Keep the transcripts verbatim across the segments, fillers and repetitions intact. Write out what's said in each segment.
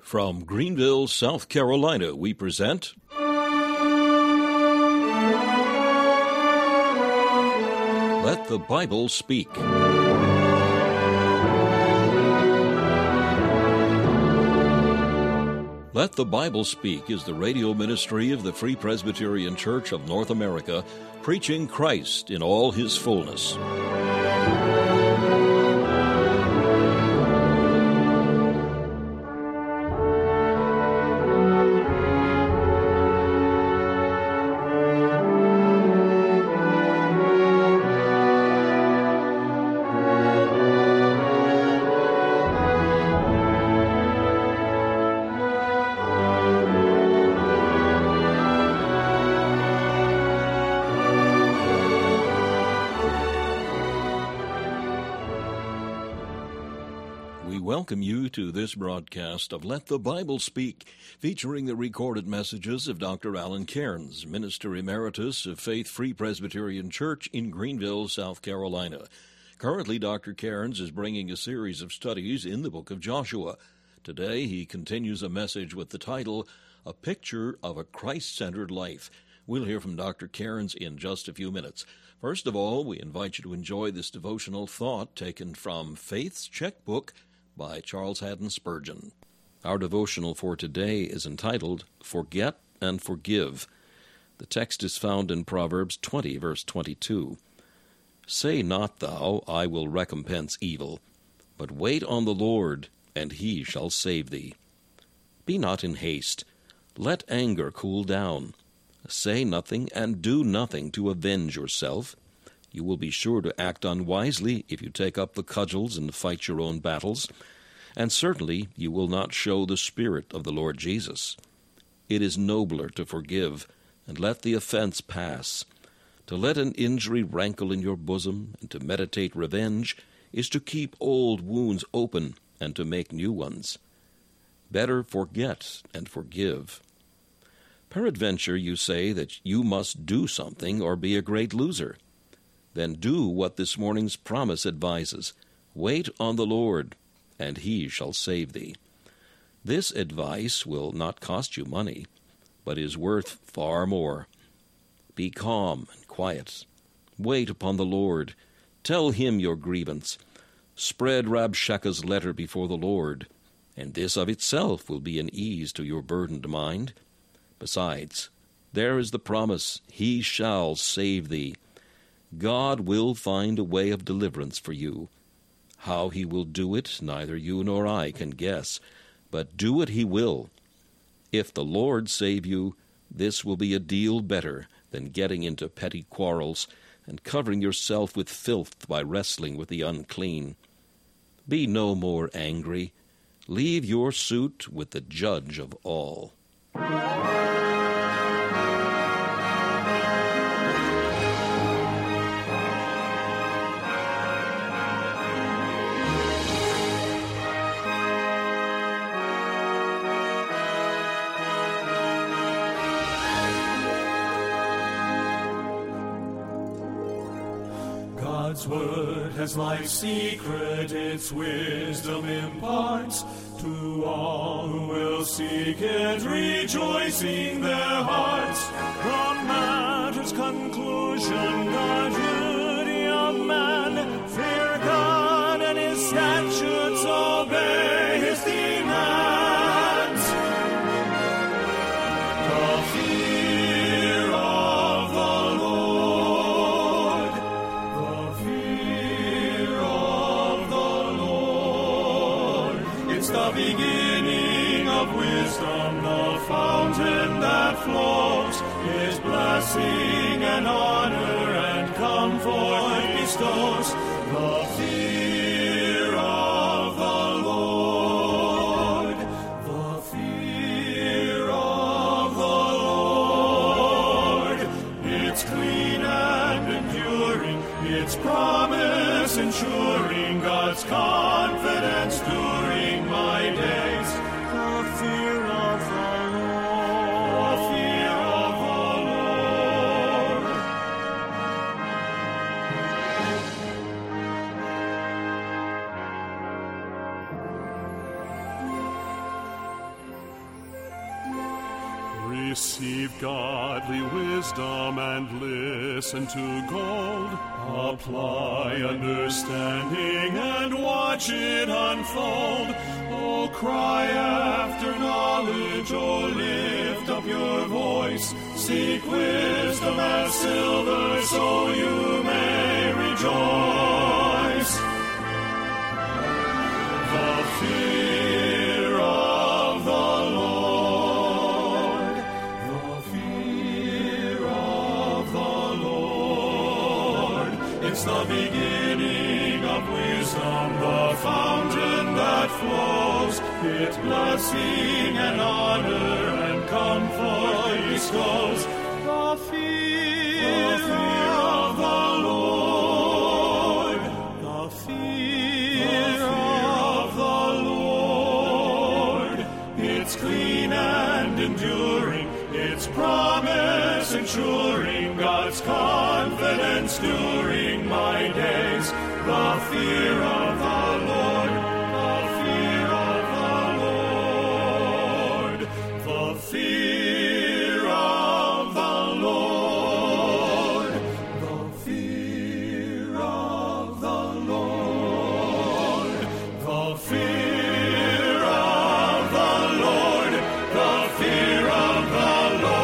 From Greenville, South Carolina, we present Let the Bible Speak. Let the Bible Speak is the radio ministry of the Free Presbyterian Church of North America, preaching Christ in all his fullness. Welcome you to this broadcast of Let the Bible Speak, featuring the recorded messages of Doctor Alan Cairns, Minister Emeritus of Faith Free Presbyterian Church in Greenville, South Carolina. Currently, Doctor Cairns is bringing a series of studies in the book of Joshua. Today, he continues a message with the title, A Picture of a Christ-Centered Life. We'll hear from Doctor Cairns in just a few minutes. First of all, we invite you to enjoy this devotional thought taken from Faith's Checkbook by Charles Haddon Spurgeon. Our devotional for today is entitled, Forget and Forgive. The text is found in Proverbs twenty, verse twenty-two. Say not thou, I will recompense evil, but wait on the Lord, and he shall save thee. Be not in haste. Let anger cool down. Say nothing and do nothing to avenge yourself. You will be sure to act unwisely if you take up the cudgels and fight your own battles, and certainly you will not show the Spirit of the Lord Jesus. It is nobler to forgive and let the offense pass. To let an injury rankle in your bosom and to meditate revenge is to keep old wounds open and to make new ones. Better forget and forgive. Peradventure you say that you must do something or be a great loser. Then do what this morning's promise advises. Wait on the Lord, and he shall save thee. This advice will not cost you money, but is worth far more. Be calm and quiet. Wait upon the Lord. Tell him your grievance. Spread Rabshakeh's letter before the Lord, and this of itself will be an ease to your burdened mind. Besides, there is the promise, he shall save thee. God will find a way of deliverance for you. How he will do it, neither you nor I can guess, but do it he will. If the Lord save you, this will be a deal better than getting into petty quarrels and covering yourself with filth by wrestling with the unclean. Be no more angry. Leave your suit with the judge of all. God's word has life's secret, its wisdom imparts to all who will seek it, rejoicing their hearts. From matter's conclusion, the duty of man, fear God and his statutes, obey his demands. The fear of the Lord, the fear of the Lord, it's the beginning of wisdom, the fountain that flows, his blessing and honor and comfort bestows. The fear of the Lord, the fear of the Lord, it's clean and enduring, its promise ensuring God's confidence during my days. The fear of the Lord, the fear of the Lord. Receive godly wisdom and listen to gold. Apply understanding and watch it unfold. Oh, cry after knowledge, oh, lift up your voice. Seek wisdom as silver, so you may rejoice. The fear of the Lord, the fear of the Lord, it's the beginning of wisdom, the fountain that flows. It blessing and honor and comfort bestows. The fear, the fear of the Lord, the fear of the Lord. It's clean and enduring, its promise ensuring, God's confidence during my days. The fear of the Lord, the fear of the Lord, the fear of the Lord, the fear of the Lord, the fear of the Lord, the fear of the Lord.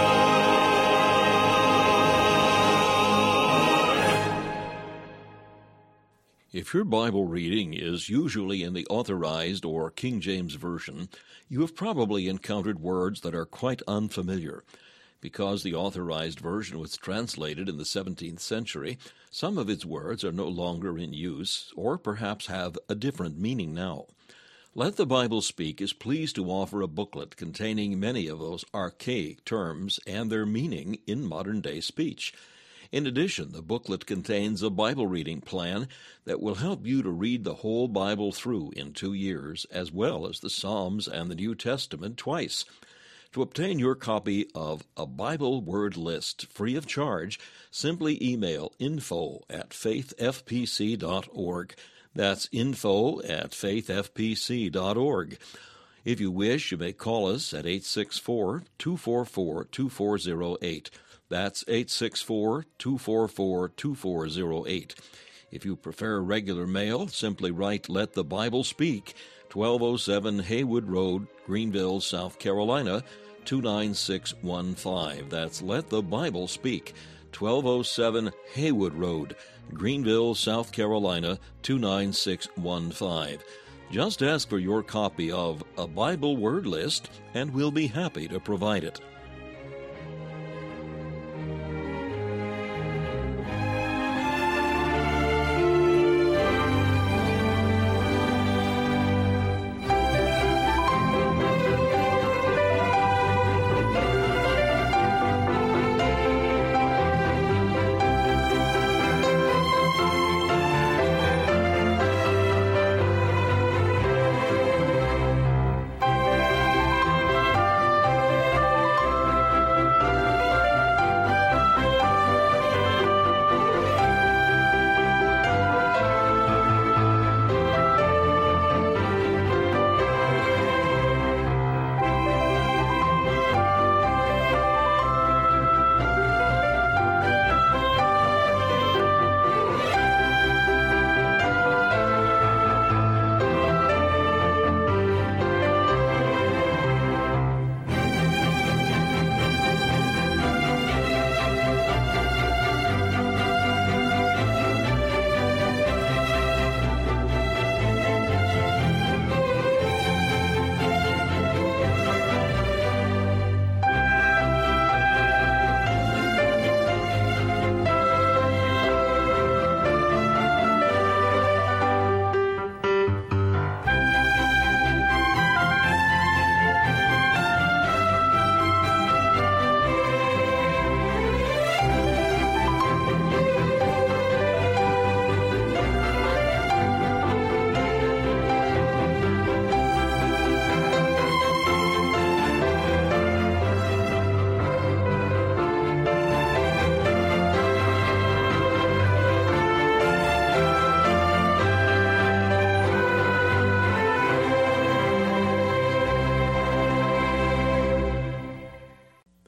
If your Bible reading is usually in the Authorized or King James Version, you have probably encountered words that are quite unfamiliar. Because the Authorized Version was translated in the seventeenth century, some of its words are no longer in use, or perhaps have a different meaning now. Let the Bible Speak is pleased to offer a booklet containing many of those archaic terms and their meaning in modern-day speech. In addition, the booklet contains a Bible reading plan that will help you to read the whole Bible through in two years, as well as the Psalms and the New Testament twice. To obtain your copy of A Bible Word List free of charge, simply email info at faith f p c dot org. That's info at faith f p c dot org. If you wish, you may call us at eight six four, two four four, two four zero eight. That's eight six four, two four four, two four zero eight. If you prefer regular mail, simply write Let the Bible Speak, twelve oh seven Haywood Road, Greenville, South Carolina, two nine six one five. That's Let the Bible Speak, twelve oh seven Haywood Road, Greenville, South Carolina, two nine six one five. Just ask for your copy of A Bible Word List, and we'll be happy to provide it.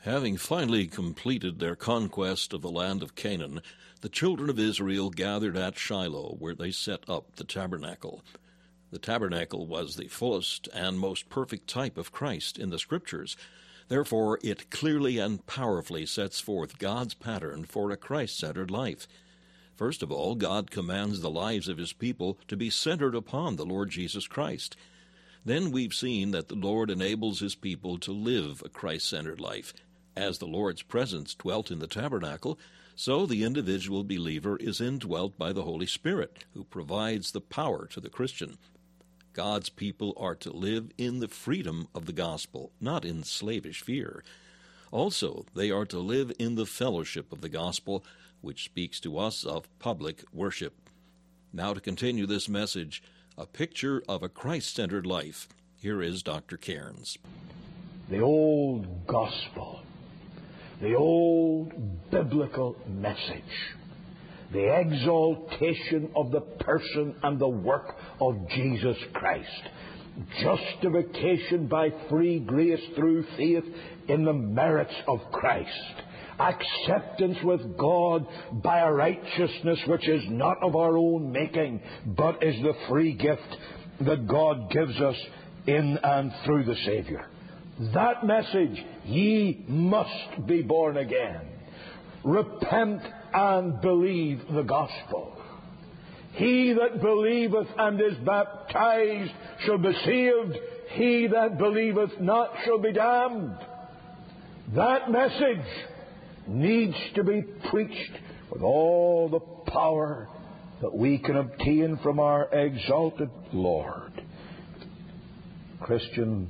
Having finally completed their conquest of the land of Canaan, the children of Israel gathered at Shiloh, where they set up the tabernacle. The tabernacle was the fullest and most perfect type of Christ in the Scriptures. Therefore, it clearly and powerfully sets forth God's pattern for a Christ-centered life. First of all, God commands the lives of his people to be centered upon the Lord Jesus Christ. Then we've seen that the Lord enables his people to live a Christ-centered life. As the Lord's presence dwelt in the tabernacle, so the individual believer is indwelt by the Holy Spirit, who provides the power to the Christian. God's people are to live in the freedom of the gospel, not in slavish fear. Also, they are to live in the fellowship of the gospel, which speaks to us of public worship. Now to continue this message, a picture of a Christ-centered life. Here is Doctor Cairns. The old gospel, the old biblical message, the exaltation of the person and the work of Jesus Christ, justification by free grace through faith in the merits of Christ, acceptance with God by a righteousness which is not of our own making, but is the free gift that God gives us in and through the Savior. That message, ye must be born again. Repent and believe the gospel. He that believeth and is baptized shall be saved. He that believeth not shall be damned. That message needs to be preached with all the power that we can obtain from our exalted Lord. Christian,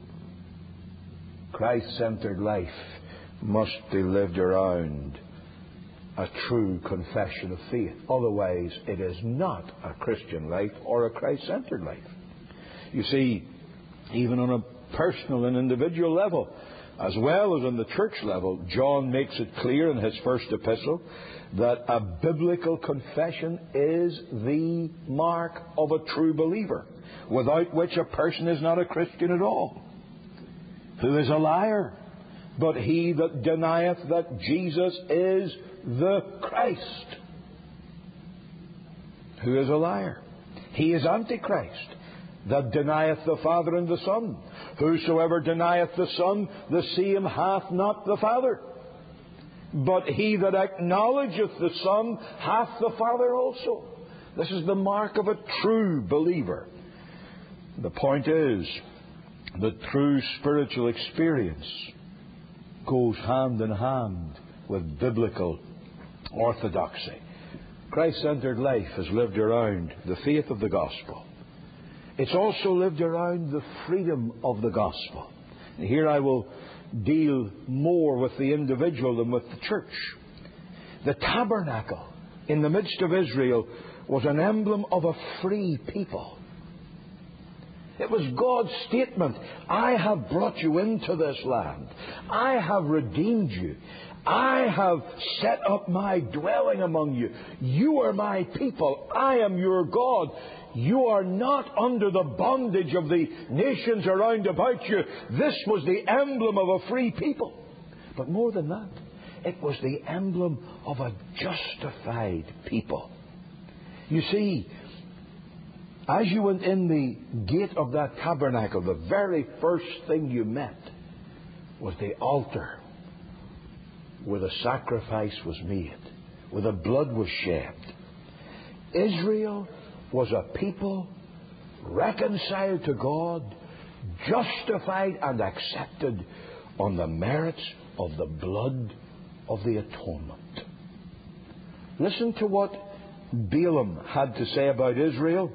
Christ-centered life must be lived around a true confession of faith. Otherwise, it is not a Christian life or a Christ-centered life. You see, even on a personal and individual level, as well as on the church level, John makes it clear in his first epistle that a biblical confession is the mark of a true believer, without which a person is not a Christian at all. Who is a liar? But he that denieth that Jesus is the Christ. Who is a liar? He is Antichrist, that denieth the Father and the Son. Whosoever denieth the Son, the same hath not the Father. But he that acknowledgeth the Son hath the Father also. This is the mark of a true believer. The point is that true spiritual experience goes hand in hand with biblical orthodoxy. Christ-centered life is lived around the faith of the gospel. It's also lived around the freedom of the gospel. And here I will deal more with the individual than with the church. The tabernacle in the midst of Israel was an emblem of a free people. It was God's statement, I have brought you into this land. I have redeemed you. I have set up my dwelling among you. You are my people. I am your God. You are not under the bondage of the nations around about you. This was the emblem of a free people. But more than that, it was the emblem of a justified people. You see, as you went in the gate of that tabernacle, the very first thing you met was the altar where the sacrifice was made, where the blood was shed. Israel was a people reconciled to God, justified and accepted on the merits of the blood of the atonement. Listen to what Balaam had to say about Israel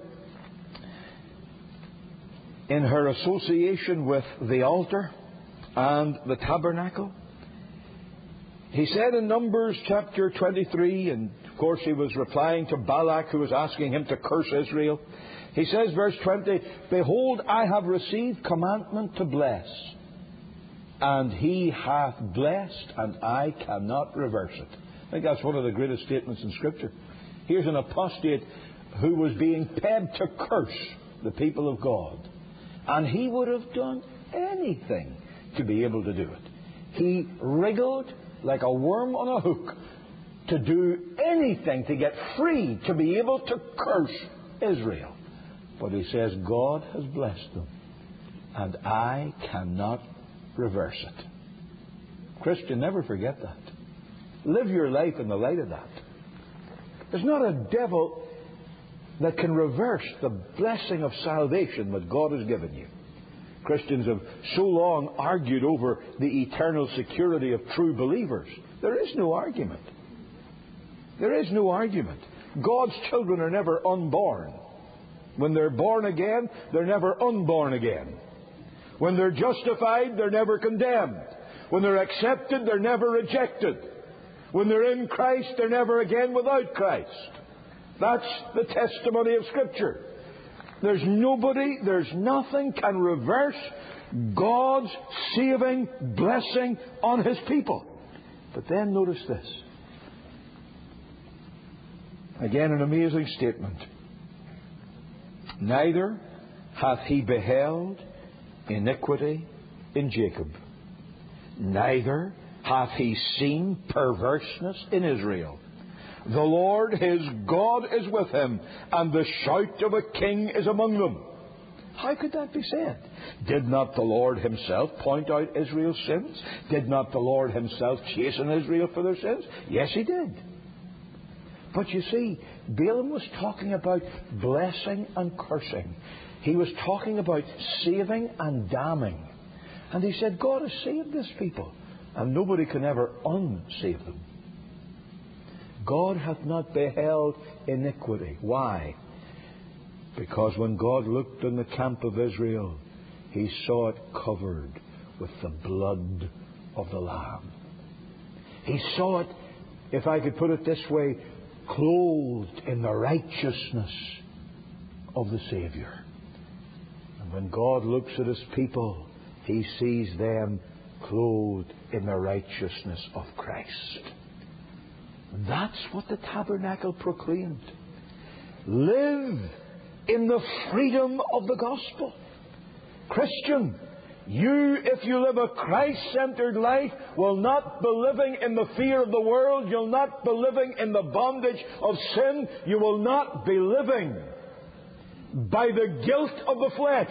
in her association with the altar and the tabernacle. He said in Numbers chapter twenty-three, and of course he was replying to Balak, who was asking him to curse Israel. He says, verse twenty, Behold, I have received commandment to bless, and he hath blessed, and I cannot reverse it. I think that's one of the greatest statements in Scripture. Here's an apostate who was being paid to curse the people of God. And he would have done anything to be able to do it. He wriggled like a worm on a hook to do anything to get free, to be able to curse Israel. But he says, God has blessed them, and I cannot reverse it. Christian, never forget that. Live your life in the light of that. There's not a devil that can reverse the blessing of salvation that God has given you. Christians have so long argued over the eternal security of true believers. There is no argument. There is no argument. God's children are never unborn. When they're born again, they're never unborn again. When they're justified, they're never condemned. When they're accepted, they're never rejected. When they're in Christ, they're never again without Christ. That's the testimony of Scripture. There's nobody, there's nothing can reverse God's saving blessing on His people. But then notice this. Again, an amazing statement. Neither hath He beheld iniquity in Jacob, neither hath He seen perverseness in Israel. The Lord his God is with him, and the shout of a king is among them. How could that be said? Did not the Lord Himself point out Israel's sins? Did not the Lord Himself chasten Israel for their sins? Yes, He did. But you see, Balaam was talking about blessing and cursing. He was talking about saving and damning. And he said, God has saved this people, and nobody can ever unsave them. God hath not beheld iniquity. Why? Because when God looked on the camp of Israel, He saw it covered with the blood of the Lamb. He saw it, if I could put it this way, clothed in the righteousness of the Savior. And when God looks at His people, He sees them clothed in the righteousness of Christ. That's what the tabernacle proclaimed. Live in the freedom of the gospel. Christian, you, if you live a Christ-centered life, will not be living in the fear of the world. You'll not be living in the bondage of sin. You will not be living by the guilt of the flesh.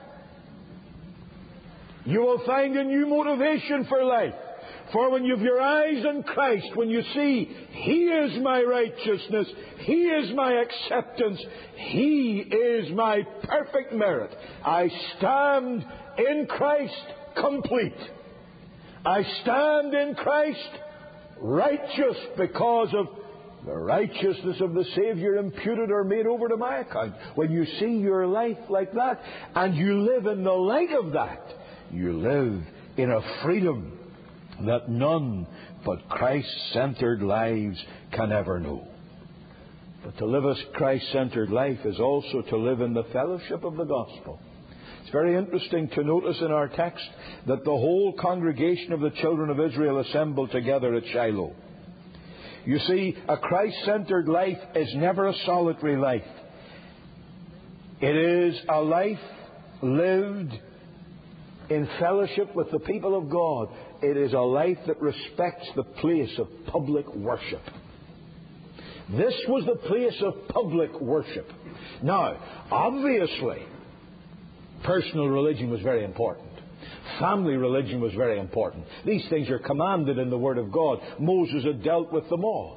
You will find a new motivation for life. For when you have your eyes on Christ, when you see He is my righteousness, He is my acceptance, He is my perfect merit, I stand in Christ complete. I stand in Christ righteous because of the righteousness of the Savior imputed or made over to my account. When you see your life like that, and you live in the light of that, you live in a freedom that none but Christ-centered lives can ever know. But to live a Christ-centered life is also to live in the fellowship of the gospel. It's very interesting to notice in our text that the whole congregation of the children of Israel assembled together at Shiloh. You see, a Christ-centered life is never a solitary life. It is a life lived in fellowship with the people of God. It is a life that respects the place of public worship. This was the place of public worship. Now, obviously, personal religion was very important. Family religion was very important. These things are commanded in the Word of God. Moses had dealt with them all.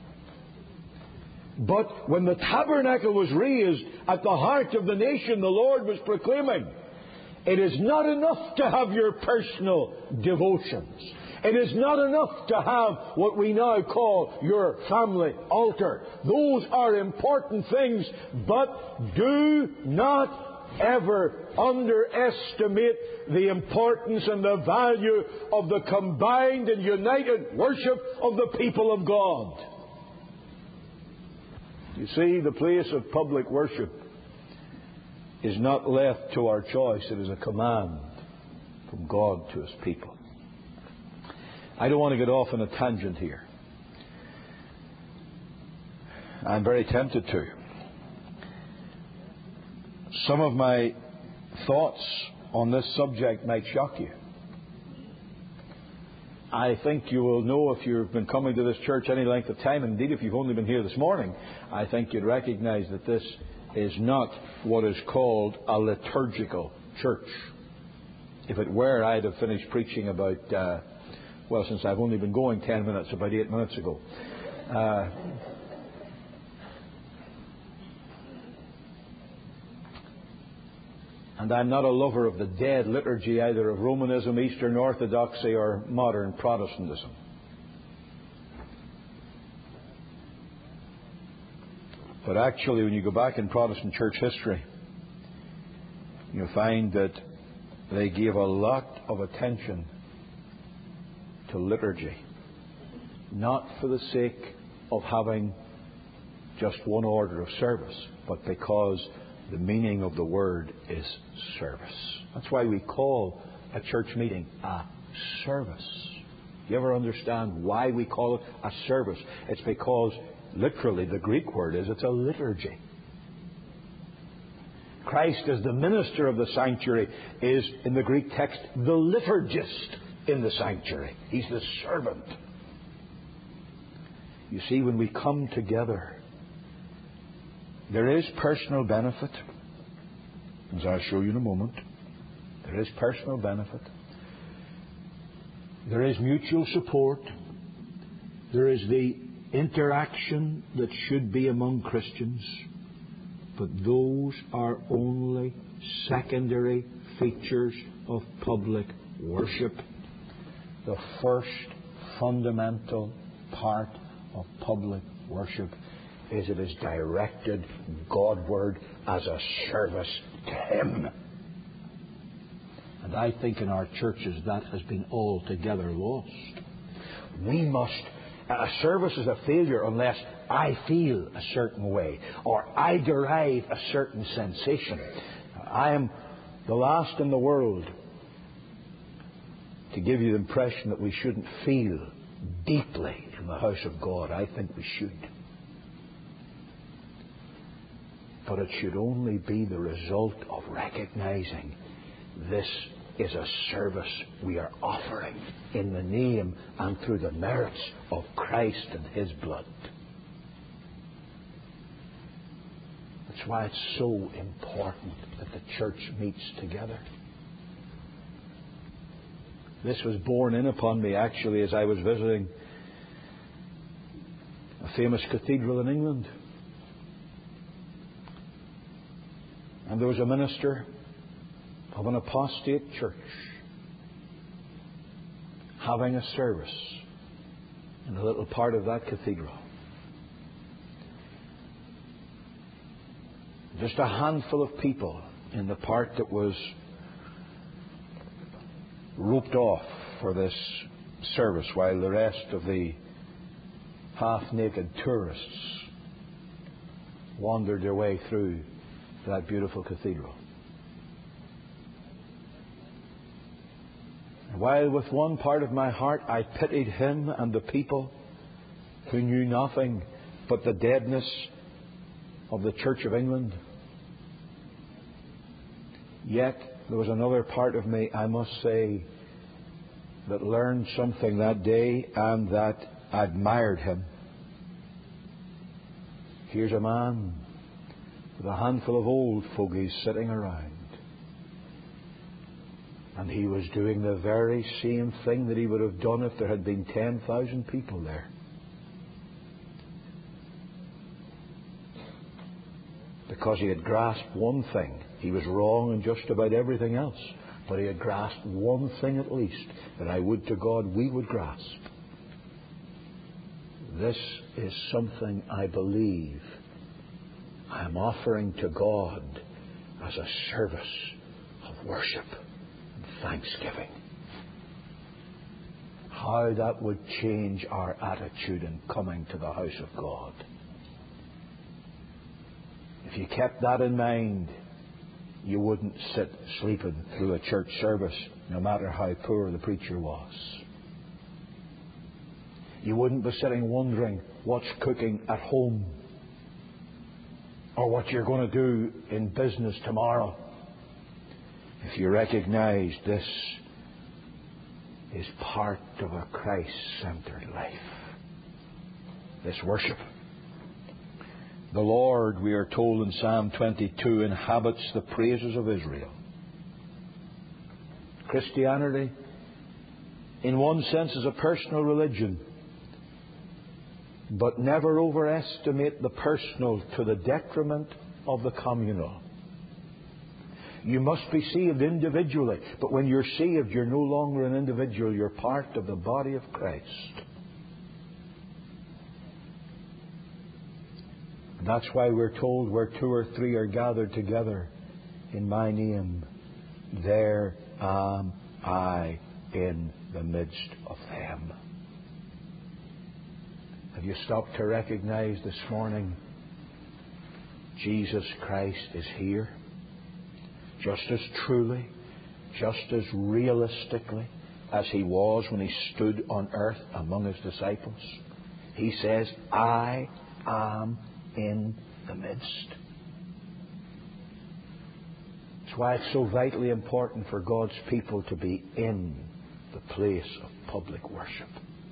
But when the tabernacle was raised at the heart of the nation, the Lord was proclaiming, it is not enough to have your personal devotions. It is not enough to have what we now call your family altar. Those are important things, but do not ever underestimate the importance and the value of the combined and united worship of the people of God. You see, the place of public worship is not left to our choice. It is a command from God to His people. I don't want to get off on a tangent here. I'm very tempted to. Some of my thoughts on this subject might shock you. I think you will know if you've been coming to this church any length of time, indeed if you've only been here this morning, I think you'd recognize that this is not what is called a liturgical church. If it were, I'd have finished preaching about, uh, well, since I've only been going ten minutes, about eight minutes ago. Uh, And I'm not a lover of the dead liturgy, either of Romanism, Eastern Orthodoxy, or modern Protestantism. But actually, when you go back in Protestant church history, you find that they gave a lot of attention to liturgy. Not for the sake of having just one order of service, but because the meaning of the word is service. That's why we call a church meeting a service. You ever understand why we call it a service? It's because literally the Greek word is it's a liturgy. Christ, as the minister of the sanctuary, is in the Greek text the liturgist in the sanctuary. He's the servant. You see, when we come together, there is personal benefit, as I'll show you in a moment. There is personal benefit. There is mutual support. There is the interaction that should be among Christians. But those are only secondary features of public worship. The first fundamental part of public worship is it is directed Godward as a service to Him. And I think in our churches that has been altogether lost. We must, a service is a failure unless I feel a certain way or I derive a certain sensation. I am the last in the world to give you the impression that we shouldn't feel deeply in the house of God. I think we should. But it should only be the result of recognizing this is a service we are offering in the name and through the merits of Christ and His blood. That's why it's so important that the church meets together. This was borne in upon me actually as I was visiting a famous cathedral in England. And there was a minister of an apostate church having a service in a little part of that cathedral. Just a handful of people in the part that was roped off for this service, while the rest of the half-naked tourists wandered their way through that beautiful cathedral. And while with one part of my heart I pitied him and the people who knew nothing but the deadness of the Church of England, yet there was another part of me, I must say, that learned something that day and that admired him. Here's a man with a handful of old fogies sitting around. And he was doing the very same thing that he would have done if there had been ten thousand people there. Because he had grasped one thing. He was wrong in just about everything else. But he had grasped one thing at least that I would to God we would grasp. This is something I believe I am offering to God as a service of worship and thanksgiving. How that would change our attitude in coming to the house of God. If you kept that in mind, you wouldn't sit sleeping through a church service, no matter how poor the preacher was. You wouldn't be sitting wondering what's cooking at home or what you're going to do in business tomorrow. If you recognize this is part of a Christ-centered life. This worship. The Lord, we are told in Psalm twenty-two, inhabits the praises of Israel. Christianity, in one sense, is a personal religion. But never overestimate the personal to the detriment of the communal. You must be saved individually. But when you're saved, you're no longer an individual. You're part of the body of Christ. And that's why we're told where two or three are gathered together in my name, there am I in the midst of them. Have you stopped to recognize this morning Jesus Christ is here? Just as truly, just as realistically as He was when He stood on earth among His disciples. He says, I am in the midst. That's why it's so vitally important for God's people to be in the place of public worship.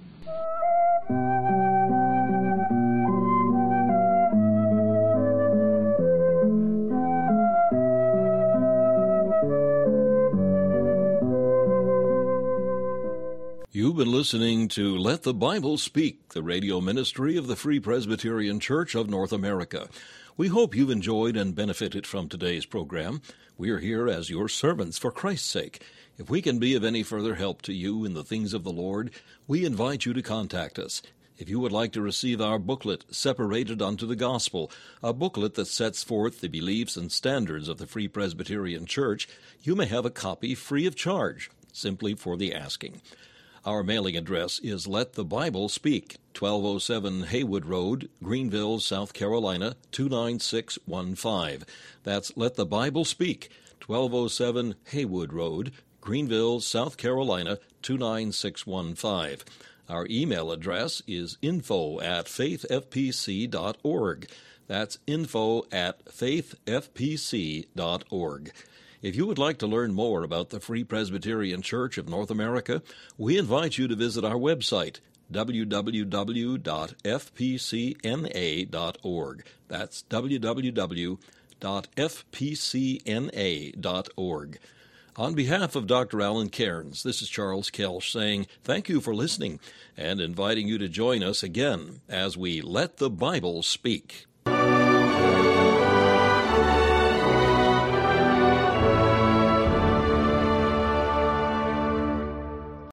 You've been listening to Let the Bible Speak, the radio ministry of the Free Presbyterian Church of North America. We hope you've enjoyed and benefited from today's program. We are here as your servants for Christ's sake. If we can be of any further help to you in the things of the Lord, we invite you to contact us. If you would like to receive our booklet, Separated Unto the Gospel, a booklet that sets forth the beliefs and standards of the Free Presbyterian Church, you may have a copy free of charge, simply for the asking. Our mailing address is Let the Bible Speak, twelve oh seven Haywood Road, Greenville, South Carolina, two nine six one five. That's Let the Bible Speak, twelve oh seven Haywood Road, Greenville, South Carolina, two nine six one five. Our email address is info at faith f p c dot org. That's info at faith f p c dot org. If you would like to learn more about the Free Presbyterian Church of North America, we invite you to visit our website, w w w dot f p c n a dot org. That's w w w dot f p c n a dot org. On behalf of Doctor Alan Cairns, this is Charles Kelsch saying thank you for listening and inviting you to join us again as we Let the Bible Speak.